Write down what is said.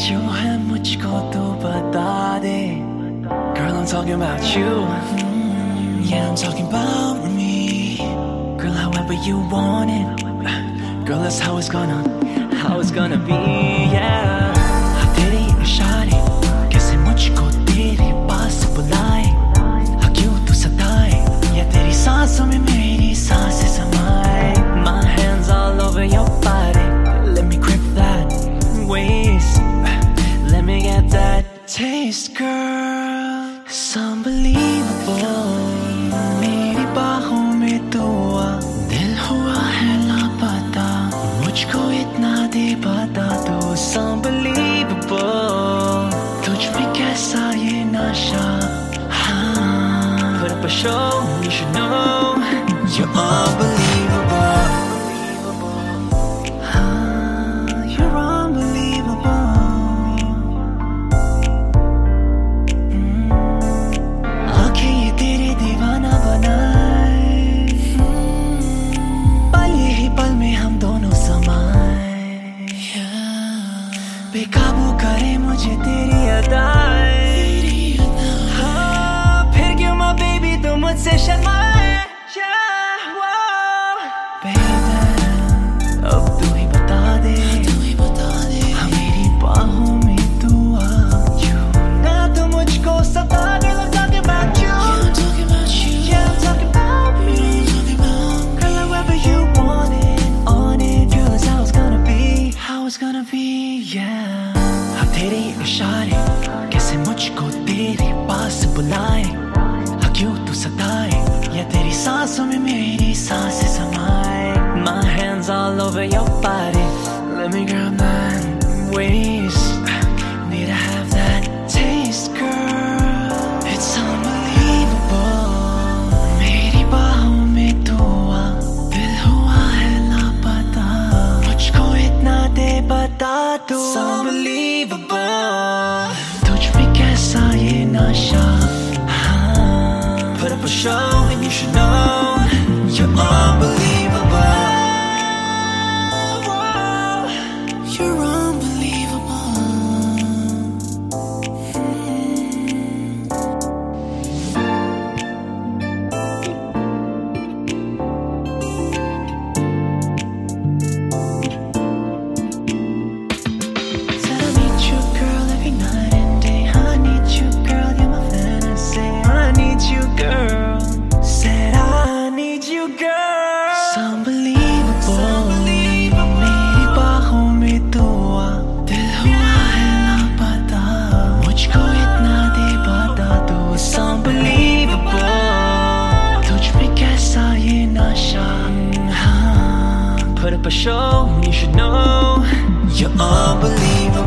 जो है मुझको तो बता दे. Girl, I'm talking about you. Yeah, I'm talking about me. Girl, however you want it. Girl, that's how it's gonna be, yeah. तेरी इशारे कैसे मुझको तेरे पास बुलाए. हाँ क्यों तू सताए या तेरी सांसों में मेरी सांसें समाए. My hands all over your body. Let me grip that waist. Let me get that taste, girl. It's unbelievable. मेरी बाहों में तू आ. दिल हुआ है लापता. मुझको इतना दे बता दो. It's unbelievable. तुझ में कैसा ये नशा. हाँ, put up a show. You should know you're unbelievable. You're unbelievable. आंखें ये तेरे दीवाना बनाए. पल ही पल में हम दोनों समाए. बेकाबू करे मुझे तेरी अदाएं. हाँ, फिर क्यों माँ बेबी तुम मुझसे शर्माए. अब तू ही बता दे. हाँ, मेरी बाहों में तू आ. ना तो मुझको सता. Girl, I'm talking about you. Yeah, I'm talking about me. Girl, however you want it, on it. Girl, that's how it's gonna be. Yeah. हाँ, तेरे इशारे कैसे मुझको तेरे पास बुलाए. हाँ क्यों तू सताए या तेरी सांसों में मेरी सांसें समाए. My hands all over your body. Let me grab that waist. Need to have that taste, girl. It's unbelievable. मेरी बाहों में तू आ. दिल हुआ है लापता. मुझको इतना दे बता दो. It's unbelievable. तुझ में कैसा ये नशा. हाँ, put up a show and you should know you're unbelievable. You're unbelievable. Said I need you, girl, every night and day. I need you, girl, you're my fantasy. I need you, girl. Said I need you, girl. It's unbelievable. मेरी बाहों में तू आ. दिल हुआ है लापता. मुझको इतना दे बता दो. It's unbelievable. तुझ में कैसा ये नशा. हाँ, put up a show. You should know you're unbelievable.